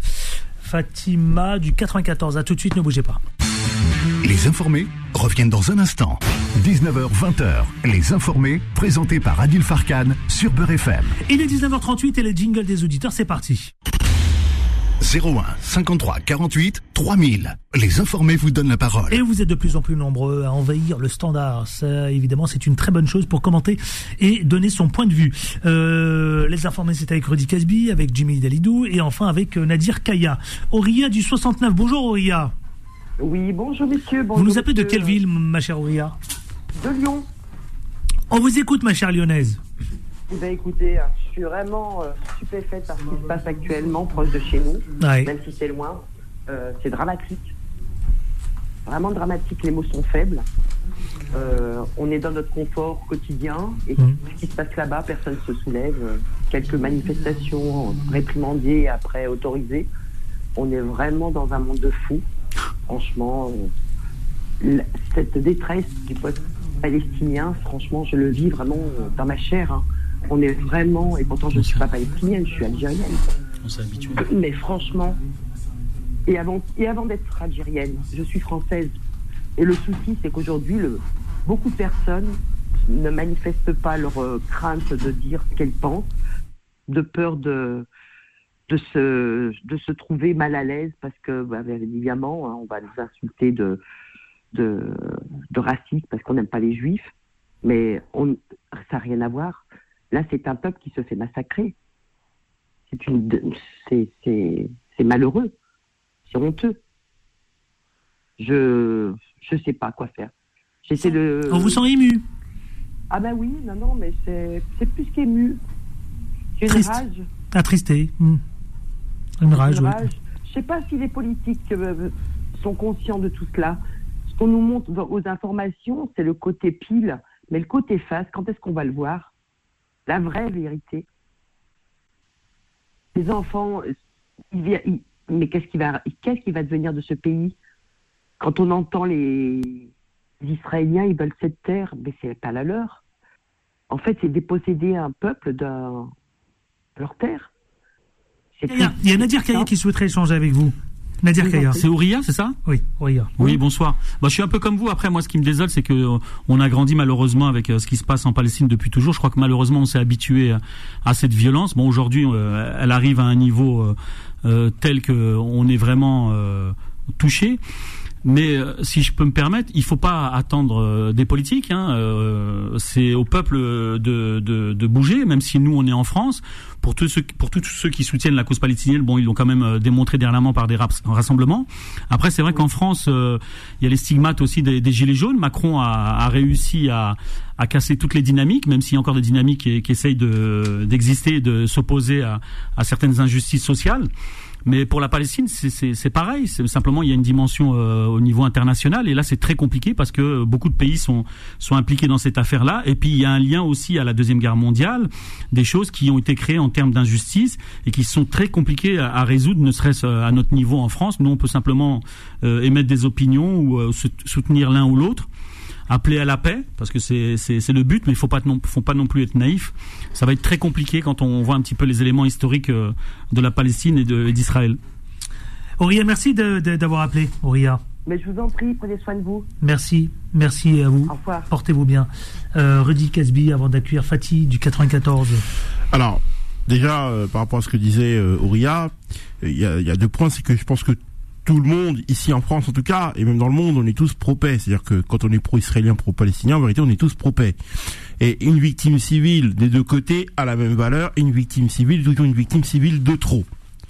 Fatima du quatre-vingt-quatorze. À tout de suite, ne bougez pas. Les informés reviennent dans un instant. dix-neuf heures vingt, les informés, présentés par Adil Farkan sur Beurre F M. Il est dix-neuf heures trente-huit et les jingles des auditeurs, c'est parti. zéro un cinquante-trois quarante-huit trois mille. Les informés vous donnent la parole. Et vous êtes de plus en plus nombreux à envahir le standard. Ça, évidemment, c'est une très bonne chose pour commenter et donner son point de vue. Euh, les informés, c'est avec Rudy Casby, avec Jimmy Dalidou et enfin avec Nadir Kaya. Auria du soixante-neuf. Bonjour Auria. Oui, bonjour messieurs. Bonjour, vous nous appelez monsieur. De quelle ville, ma chère Auria? De Lyon. On vous écoute, ma chère lyonnaise. Eh bien, écoutez, je suis vraiment euh, stupéfaite par ce qui se passe actuellement proche de chez nous, ouais. Même si c'est loin. Euh, c'est dramatique. Vraiment dramatique, les mots sont faibles. Euh, on est dans notre confort quotidien et mmh. ce qui se passe là-bas, personne ne se soulève. Quelques manifestations réprimandées, après autorisées. On est vraiment dans un monde de fous. Franchement, euh, cette détresse du peuple palestinien, franchement, je le vis vraiment dans ma chair. Hein. On est vraiment, et pourtant je ne suis pas palestinienne, je suis algérienne. On s'est habitué. Mais franchement, et avant, et avant d'être algérienne, je suis française. Et le souci, c'est qu'aujourd'hui, le, beaucoup de personnes ne manifestent pas leur euh, crainte de dire ce qu'elles pensent, de peur de, de, se, de se trouver mal à l'aise, parce que, bah, évidemment, hein, on va nous insulter de, de, de racisme, parce qu'on n'aime pas les juifs. Mais on, ça n'a rien à voir. Là, c'est un peuple qui se fait massacrer. C'est, une, c'est, c'est, c'est malheureux. C'est honteux. Je je sais pas quoi faire. J'essaie de... On vous sent ému? Ah ben oui, non, non, mais c'est, c'est plus qu'ému. J'ai une Triste. rage. Attristé. Mmh. Une rage, une oui. rage. Je sais pas si les politiques euh, sont conscients de tout cela. Ce qu'on nous montre aux informations, c'est le côté pile, mais le côté face, quand est-ce qu'on va le voir? La vraie vérité. Les enfants, ils, ils, mais qu'est-ce qui va, qu'est-ce qui va devenir de ce pays? Quand on entend les Israéliens, ils veulent cette terre, mais c'est pas la leur. En fait, c'est déposséder un peuple de leur terre. Il y, a, il y a Nadir Kaya qui souhaiterait échanger avec vous. Nadir Kaya. C'est Ouria, c'est ça? Oui, Ouria. Oui, bonsoir. Bah, je suis un peu comme vous. Après, moi, ce qui me désole, c'est que euh, on a grandi malheureusement avec euh, ce qui se passe en Palestine depuis toujours. Je crois que malheureusement, on s'est habitué à, à cette violence. Bon, aujourd'hui, euh, elle arrive à un niveau euh, euh, tel que on est vraiment euh, touché. Mais euh, si je peux me permettre, il faut pas attendre euh, des politiques. Hein, euh, c'est au peuple de, de, de bouger, même si nous on est en France. Pour tous ceux, pour tous ceux qui soutiennent la cause palestinienne, bon, ils l'ont quand même euh, démontré dernièrement par des rassemblements. Après, c'est vrai qu'en France, euh, il y a les stigmates aussi des, des gilets jaunes. Macron a, a réussi à, à casser toutes les dynamiques, même s'il y a encore des dynamiques qui, qui essayent de, d'exister, de s'opposer à, à certaines injustices sociales. Mais pour la Palestine, c'est, c'est, c'est pareil. C'est simplement, il y a une dimension euh, au niveau international. Et là, c'est très compliqué parce que beaucoup de pays sont, sont impliqués dans cette affaire-là. Et puis, il y a un lien aussi à la Deuxième Guerre mondiale, des choses qui ont été créées en termes d'injustice et qui sont très compliquées à, à résoudre, ne serait-ce à notre niveau en France. Nous, on peut simplement euh, émettre des opinions ou euh, soutenir l'un ou l'autre. Appeler à la paix, parce que c'est, c'est, c'est le but, mais il ne faut pas, non, faut pas non plus être naïf. Ça va être très compliqué quand on voit un petit peu les éléments historiques euh, de la Palestine et, de, et d'Israël. Ouria, merci de, de, d'avoir appelé, Ouria. Mais je vous en prie, prenez soin de vous. Merci, merci à vous. Au revoir. Portez-vous bien. Euh, Rudy Casby, avant d'accueillir Fatih du quatre-vingt-quatorze. Alors, déjà, euh, par rapport à ce que disait euh, Ouria, il y a, y a deux points, c'est que je pense que tout le monde, ici en France en tout cas, et même dans le monde, on est tous pro-paix. C'est-à-dire que quand on est pro-israélien, pro-palestinien, en vérité, on est tous pro-paix. Et une victime civile des deux côtés a la même valeur, et une victime civile, toujours une victime civile de trop.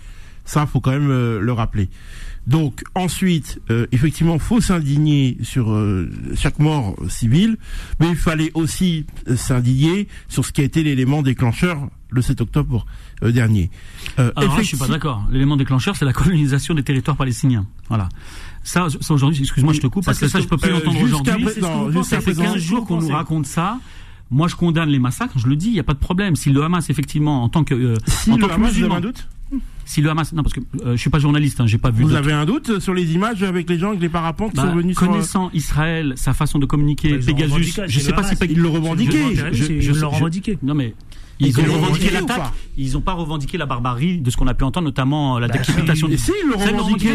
Ça, faut quand même euh, le rappeler. Donc, ensuite, euh, effectivement, faut s'indigner sur euh, chaque mort civile, mais il fallait aussi euh, s'indigner sur ce qui a été l'élément déclencheur le sept octobre euh, dernier. Euh, Alors là, je suis pas d'accord. L'élément déclencheur, c'est la colonisation des territoires palestiniens. Voilà. Ça, ça aujourd'hui, excuse-moi, je te coupe, ça, parce que ça, je peux plus euh, l'entendre aujourd'hui. Non, ça fait quinze jours qu'on nous raconte ça. Moi, je condamne les massacres, je le dis, il n'y a pas de problème. Si le Hamas, effectivement, en tant que... Euh, si en le tant Hamas, que musulman, vous avez un doute ? Si le Hamas, non, parce que euh, je suis pas journaliste, hein, j'ai pas vu. Vous de avez tout. un doute sur les images avec les gens, avec les parapentes qui bah, sont venus connaissant sur... Israël, sa façon de communiquer, bah, Pegasus, je sais pas si ils le revendiquaient. Je, je, je, je, je, revendiqué. Non mais ils ont revendiqué l'attaque. Ils n'ont pas revendiqué la barbarie de ce qu'on a pu entendre, notamment la bah, décapitation. Si, si, ils l'ont revendiqué.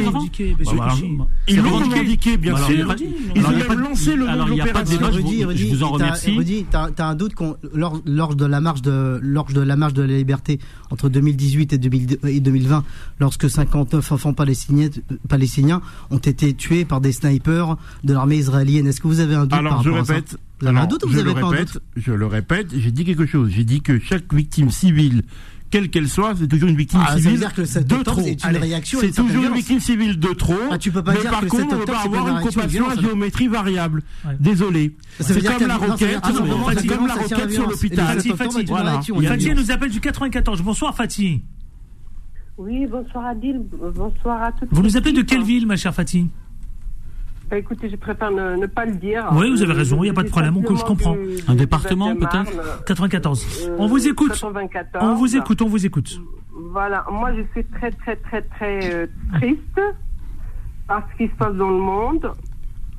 Ils l'ont revendiqué, bien sûr. Ils ont même lancé le nom de l'opération. Je vous en remercie. Rudy, t'as un doute lors de la marche de lors de la marche de la liberté entre deux mille dix-huit et deux mille vingt, lorsque cinquante-neuf enfants palestiniens palestiniens ont été tués par des snipers de l'armée israélienne. Est-ce que vous avez un doute par rapport à ça ? Alors, je répète. Vous avez un doute ou vous avez pas un doute ? Je le répète, j'ai dit quelque chose. J'ai dit que chaque victime civile, quelle qu'elle soit, c'est toujours une victime ah, civile ça veut dire que cette de trop. C'est une réaction. C'est toujours une victime civile de trop. Ah, tu peux pas mais dire par que contre, on va avoir une compassion à géométrie variable. Ouais. Désolé. C'est comme la roquette. C'est comme la roquette sur l'hôpital. Fatih, Fatih, voilà. Fatih nous appelle du quatre-vingt-quatorze. Bonsoir Fatih. Oui, bonsoir Adil. Bonsoir à toutes. Vous nous appelez de quelle ville, ma chère Fatih ? Bah écoutez, je préfère ne, ne pas le dire. Oui, vous avez raison, il n'y a pas de problème, je comprends. Du, un département peut-être quatre-vingt-quatorze. Euh, on vous écoute. quatre-vingt-quatorze. On vous écoute, on vous écoute. Voilà, moi je suis très très très très euh, triste par ce qui se passe dans le monde.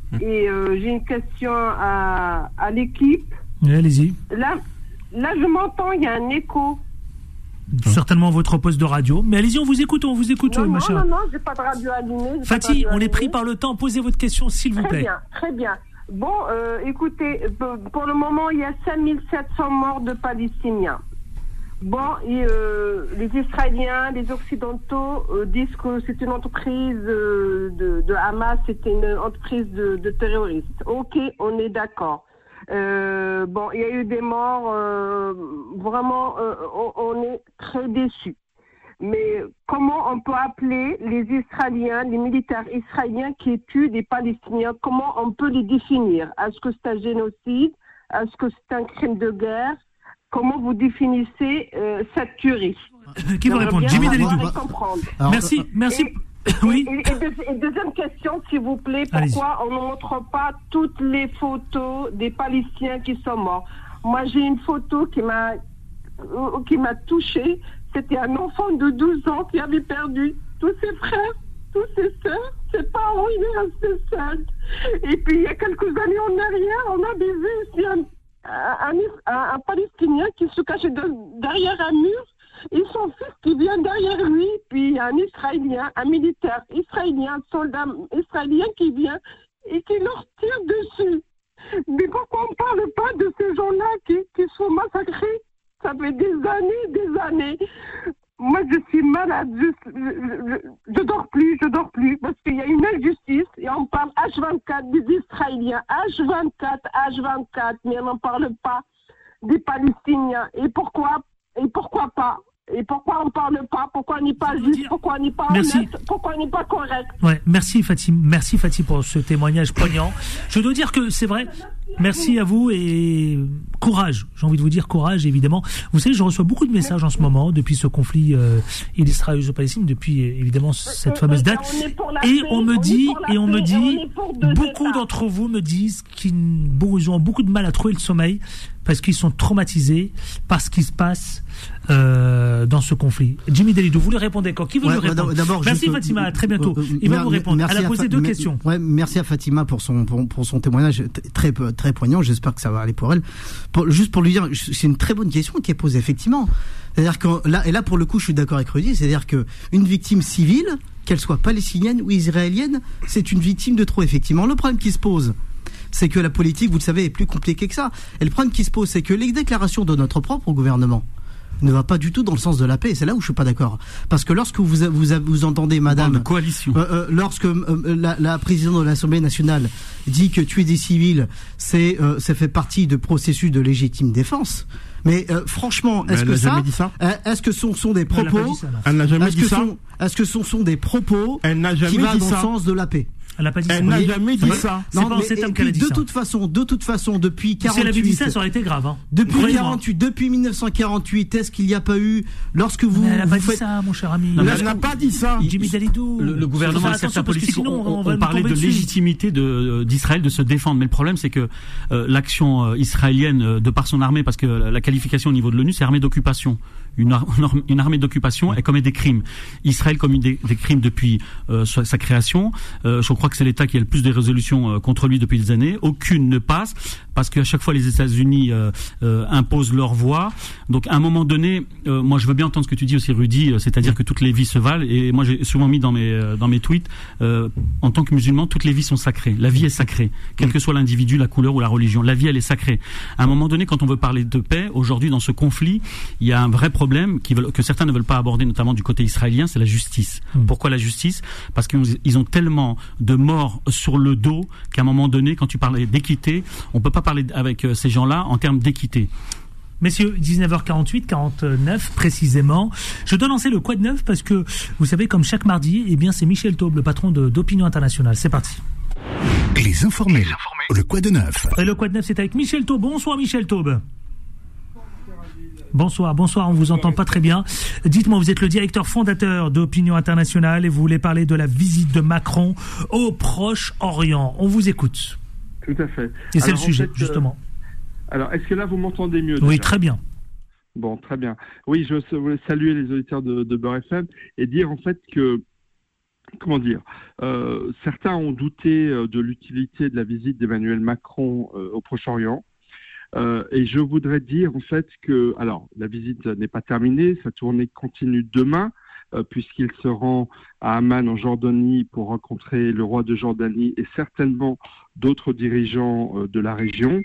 Et euh, j'ai une question à, à l'équipe. Oui, allez-y. Là, là, je m'entends, il y a un écho. Certainement votre poste de radio. Mais allez-y, on vous écoute, on vous écoute, non, ma non, chère. Non, non, j'ai pas de radio allumée. Fatih, on est pris par le temps. Posez votre question, s'il vous plaît. Très bien, très bien. Bon, euh, écoutez, pour le moment, il y a cinq mille sept cents morts de Palestiniens. Bon, et euh, les Israéliens, les Occidentaux euh, disent que c'est une entreprise euh, de, de Hamas, c'est une entreprise de, de terroristes. Ok, on est d'accord. Euh, bon, il y a eu des morts, euh, vraiment, euh, on, on est très déçus. Mais comment on peut appeler les Israéliens, les militaires israéliens qui tuent des Palestiniens, comment on peut les définir? Est-ce que c'est un génocide? Est-ce que c'est un crime de guerre? Comment vous définissez euh, cette tuerie? Qui va répondre? Jimmy Delidou. Merci, merci. Et, oui. Et, et, et, et deuxième question, s'il vous plaît, pourquoi on ne montre pas toutes les photos des Palestiniens qui sont morts? Moi, j'ai une photo qui m'a qui m'a touchée. C'était un enfant de douze ans qui avait perdu tous ses frères, tous ses sœurs, ses parents, il est resté seul. Et puis, il y a quelques années en arrière, on avait vu aussi un, un, un, un Palestinien qui se cachait de, derrière un mur. Et son fils qui vient derrière lui, puis un Israélien, un militaire israélien, un soldat israélien qui vient et qui leur tire dessus. Mais pourquoi on ne parle pas de ces gens-là qui, qui sont massacrés? Ça fait des années, des années. Moi, je suis malade, je, je, je, je dors plus, je dors plus, parce qu'il y a une injustice, et on parle H vingt-quatre des Israéliens, H vingt-quatre, H vingt-quatre, mais on n'en parle pas des Palestiniens. Et pourquoi, et pourquoi pas? Et pourquoi on ne parle pas? Pourquoi on n'est pas juste? Pourquoi on n'est pas merci. honnête? Pourquoi on n'est pas correct? Ouais, merci Fatih, merci Fatih pour ce témoignage poignant. Je dois dire que c'est vrai. Merci à vous et courage. J'ai envie de vous dire courage, évidemment. Vous savez, je reçois beaucoup de messages en ce moment depuis ce conflit euh, israélo-palestinien, depuis évidemment cette fameuse date. Et on me dit, et on me dit, beaucoup d'entre vous me disent qu'ils ont beaucoup de mal à trouver le sommeil parce qu'ils sont traumatisés par ce qui se passe euh, dans ce conflit. Jimmy Delidou, vous lui répondez quand? Qui veut ouais, lui répondre? D'abord, merci juste, Fatima, à très bientôt. Euh, Il va vous répondre. Elle a posé Fa- deux mais, questions. Ouais, merci à Fatima pour son pour, pour son témoignage très très poignant. J'espère que ça va aller pour elle. Pour, juste pour lui dire, c'est une très bonne question qui est posée effectivement. C'est-à-dire que là et là pour le coup, je suis d'accord avec Rudy. C'est-à-dire que une victime civile, qu'elle soit palestinienne ou israélienne, c'est une victime de trop effectivement. Le problème qui se pose, c'est que la politique, vous le savez, est plus compliquée que ça. Et le problème qui se pose, c'est que les déclarations de notre propre gouvernement ne va pas du tout dans le sens de la paix. Et c'est là où je suis pas d'accord. Parce que lorsque vous vous, vous entendez, madame, de coalition, euh, euh, lorsque euh, la, la présidente de l'Assemblée nationale dit que tuer des civils, c'est euh, ça fait partie de processus de légitime défense. Mais euh, franchement, est-ce que ça, ça est-ce que ce sont, sont des propos Elle n'a jamais dit ça. Est-ce que ce sont des propos Elle n'a jamais qui vont dans ça. le sens de la paix? Elle n'a pas dit Elle ça. n'a jamais dit ça. C'est pas en ces termes qu'elle a dit de ça. toute façon, de toute façon, depuis quarante-huit. Si elle avait dit ça, ça aurait été grave. Hein. Depuis Vraiment. quarante-huit, depuis mille neuf cent quarante-huit, est-ce qu'il n'y a pas eu, lorsque vous. Mais elle n'a vous pas faites... dit ça, mon cher ami. Non, elle n'a pas dit ça. Jimmy Delidou. Le, le gouvernement et certains politiques sinon, on, on, on, on parlait de dessus. légitimité de, d'Israël de se défendre. Mais le problème, c'est que euh, l'action euh, israélienne, euh, de par son armée, parce que la, la qualification au niveau de l'ONU, c'est armée d'occupation. Une, ar- une armée d'occupation, elle commet des crimes. Israël commet des, des crimes depuis euh, sa, sa création. Euh, je crois que c'est l'État qui a le plus de résolutions euh, contre lui depuis des années. Aucune ne passe parce qu'à chaque fois les États-Unis euh, euh, imposent leur voix. Donc à un moment donné, euh, moi je veux bien entendre ce que tu dis aussi, Rudy, euh, c'est-à-dire que toutes les vies se valent. Et moi j'ai souvent mis dans mes euh, dans mes tweets, euh, en tant que musulman, toutes les vies sont sacrées. La vie est sacrée, quel que soit l'individu, la couleur ou la religion. La vie elle est sacrée. À un moment donné, quand on veut parler de paix, aujourd'hui dans ce conflit, il y a un vrai problème. Problème qui veulent, que certains ne veulent pas aborder, notamment du côté israélien, c'est la justice. Mmh. Pourquoi la justice? Parce qu'ils ont tellement de morts sur le dos qu'à un moment donné, quand tu parlais d'équité, on peut pas parler avec ces gens-là en termes d'équité. Messieurs, dix-neuf heures quarante-huit, quarante-neuf précisément. Je dois lancer le Quad neuf parce que, vous savez, comme chaque mardi, eh bien, c'est Michel Taube, le patron de, d'Opinion Internationale. C'est parti. Les informés. Le Quad neuf. Et le Quad neuf, c'est avec Michel Taube. Bonsoir Michel Taube. Bonsoir, bonsoir, on vous entend pas très bien. Dites-moi, vous êtes le directeur fondateur d'Opinion Internationale et vous voulez parler de la visite de Macron au Proche-Orient. On vous écoute. Tout à fait. Et c'est alors, le sujet, fait, justement. Euh, alors, est-ce que là, vous m'entendez mieux? Oui, déjà très bien. Bon, très bien. Oui, je voulais saluer les auditeurs de, de Beurre F M et dire en fait que comment dire, euh, certains ont douté de l'utilité de la visite d'Emmanuel Macron euh, au Proche-Orient. Euh, et je voudrais dire en fait que, alors, la visite n'est pas terminée, sa tournée continue demain, euh, puisqu'il se rend à Amman en Jordanie pour rencontrer le roi de Jordanie et certainement d'autres dirigeants euh, de la région.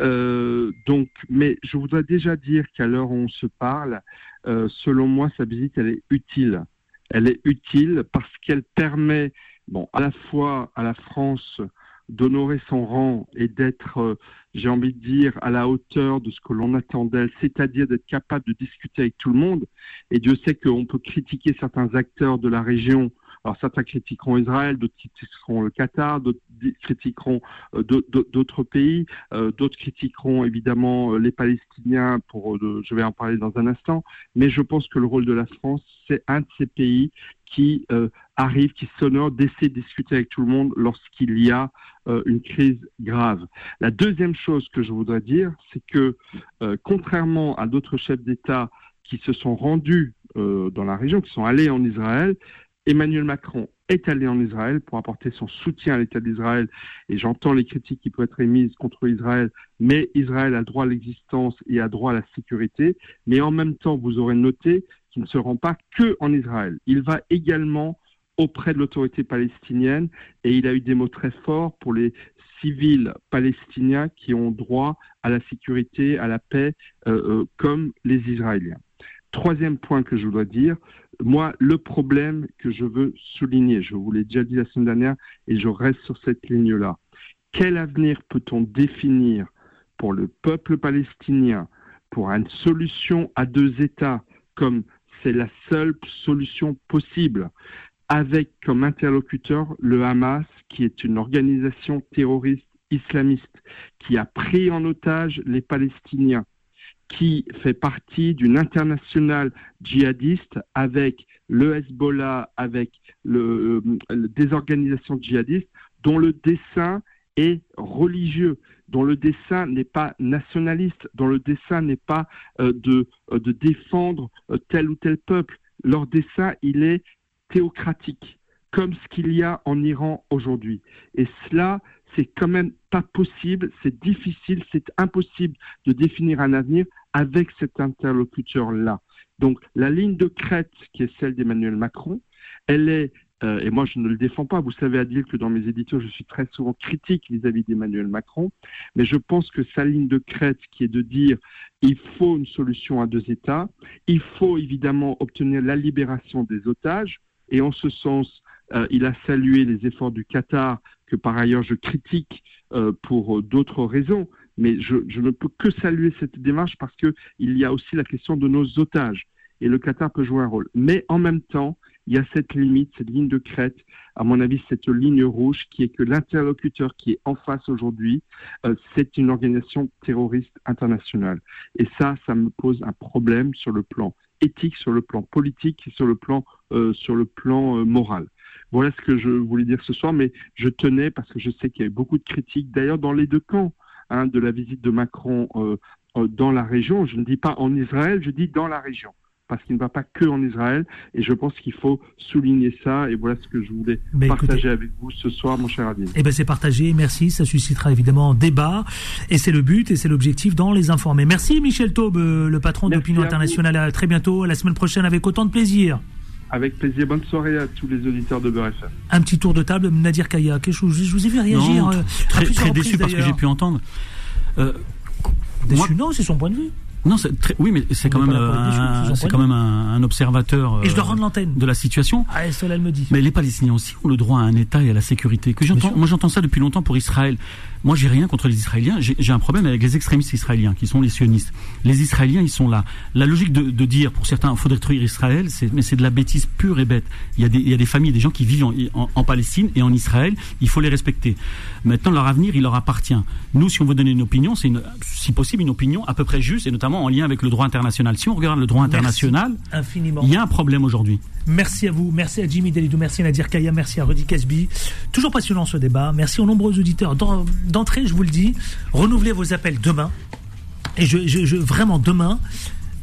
Euh, donc, mais je voudrais déjà dire qu'à l'heure où on se parle, euh, selon moi, sa visite, elle est utile. Elle est utile parce qu'elle permet, bon, à la fois à la France d'honorer son rang et d'être, euh, j'ai envie de dire, à la hauteur de ce que l'on attend d'elle, c'est-à-dire d'être capable de discuter avec tout le monde. Et Dieu sait qu'on peut critiquer certains acteurs de la région. Alors certains critiqueront Israël, d'autres critiqueront le Qatar, d'autres critiqueront euh, d'autres pays, euh, d'autres critiqueront évidemment euh, les Palestiniens, pour, euh, je vais en parler dans un instant. Mais je pense que le rôle de la France, c'est un de ces pays qui euh, arrive, qui s'honore d'essayer de discuter avec tout le monde lorsqu'il y a euh, une crise grave. La deuxième chose que je voudrais dire, c'est que euh, contrairement à d'autres chefs d'État qui se sont rendus euh, dans la région, qui sont allés en Israël, Emmanuel Macron est allé en Israël pour apporter son soutien à l'État d'Israël, et j'entends les critiques qui peuvent être émises contre Israël, mais Israël a droit à l'existence et a droit à la sécurité, mais en même temps, vous aurez noté qu'il ne se rend pas que en Israël. Il va également auprès de l'autorité palestinienne, et il a eu des mots très forts pour les civils palestiniens qui ont droit à la sécurité, à la paix, euh, euh, comme les Israéliens. Troisième point que je voudrais dire, moi, le problème que je veux souligner, je vous l'ai déjà dit la semaine dernière, et je reste sur cette ligne-là. Quel avenir peut-on définir pour le peuple palestinien, pour une solution à deux États, comme c'est la seule solution possible, avec comme interlocuteur le Hamas, qui est une organisation terroriste islamiste, qui a pris en otage les Palestiniens, qui fait partie d'une internationale djihadiste avec le Hezbollah, avec le, euh, des organisations djihadistes dont le dessein est religieux, dont le dessein n'est pas nationaliste, dont le dessein n'est pas euh, de, euh, de défendre euh, tel ou tel peuple. Leur dessein, il est théocratique, comme ce qu'il y a en Iran aujourd'hui. Et cela, c'est quand même pas possible, c'est difficile, c'est impossible de définir un avenir avec cet interlocuteur-là. Donc, la ligne de crête, qui est celle d'Emmanuel Macron, elle est, euh, et moi je ne le défends pas, vous savez Adil que dans mes éditos, je suis très souvent critique vis-à-vis d'Emmanuel Macron, mais je pense que sa ligne de crête, qui est de dire il faut une solution à deux États, il faut évidemment obtenir la libération des otages, et en ce sens, euh, il a salué les efforts du Qatar, que par ailleurs je critique euh, pour euh, d'autres raisons, mais je, je ne peux que saluer cette démarche parce qu'il y a aussi la question de nos otages, et le Qatar peut jouer un rôle. Mais en même temps, il y a cette limite, cette ligne de crête, à mon avis, cette ligne rouge, qui est que l'interlocuteur qui est en face aujourd'hui, euh, c'est une organisation terroriste internationale. Et ça, ça me pose un problème sur le plan éthique, sur le plan politique, sur le plan, euh, sur le plan euh, moral. Voilà ce que je voulais dire ce soir, mais je tenais, parce que je sais qu'il y a eu beaucoup de critiques, d'ailleurs dans les deux camps, hein, de la visite de Macron euh, euh, dans la région. Je ne dis pas en Israël, je dis dans la région, parce qu'il ne va pas que en Israël, et je pense qu'il faut souligner ça, et voilà ce que je voulais ben, partager écoutez, avec vous ce soir, mon cher Adil. Eh bien c'est partagé, merci, ça suscitera évidemment débat, et c'est le but, et c'est l'objectif dans les informés. Merci Michel Taube, le patron merci d'Opinion Internationale, à très bientôt, à la semaine prochaine avec autant de plaisir. Avec plaisir. Bonne soirée à tous les auditeurs de Beurre F M. Un petit tour de table, Nadir Kaya. Quelque chose, je vous ai vu réagir. Non, euh, très, très déçu par ce que j'ai pu entendre. Euh, déçu, moi, non, c'est son point de vue. Non, c'est très, oui, mais c'est quand même, un, c'est quand même un, un observateur et je dois rendre l'antenne de la situation. Ah, cela elle me dit. Mais les Palestiniens aussi ont le droit à un État et à la sécurité. Que j'entends, moi j'entends ça depuis longtemps pour Israël. Moi j'ai rien contre les Israéliens, j'ai, j'ai un problème avec les extrémistes israéliens qui sont les sionistes. Les Israéliens ils sont là. La logique de, de dire pour certains il faut détruire Israël, c'est, mais c'est de la bêtise pure et bête. Il y a des, il y a des familles, des gens qui vivent en, en, en Palestine et en Israël, il faut les respecter. Maintenant leur avenir il leur appartient. Nous si on veut donner une opinion, c'est une, si possible une opinion à peu près juste et notamment en lien avec le droit international. Si on regarde le droit international, infiniment. Il y a un problème aujourd'hui. Merci à vous, merci à Jimmy Delidou, merci à Nadir Kaya, merci à Rudy Casby. Toujours passionnant ce débat. Merci aux nombreux auditeurs. Dans, d'entrée, je vous le dis, renouvelez vos appels demain. Et je, je, je vraiment demain,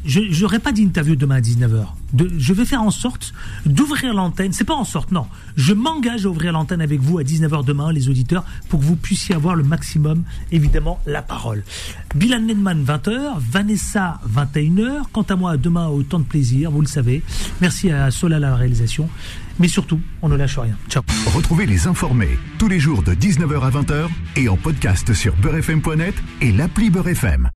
je n'aurai pas d'interview demain à dix-neuf heures. De, je vais faire en sorte d'ouvrir l'antenne. C'est pas en sorte, non. Je m'engage à ouvrir l'antenne avec vous à dix-neuf heures demain, les auditeurs, pour que vous puissiez avoir le maximum, évidemment, la parole. Bilal Nedman, vingt heures. Vanessa, vingt et une heures. Quant à moi, demain, autant de plaisir, vous le savez. Merci à Solal à la réalisation. Mais surtout, on ne lâche rien. Ciao. Retrouvez les informés tous les jours de dix-neuf heures à vingt heures et en podcast sur beurre f m point net et l'appli Beurre F M.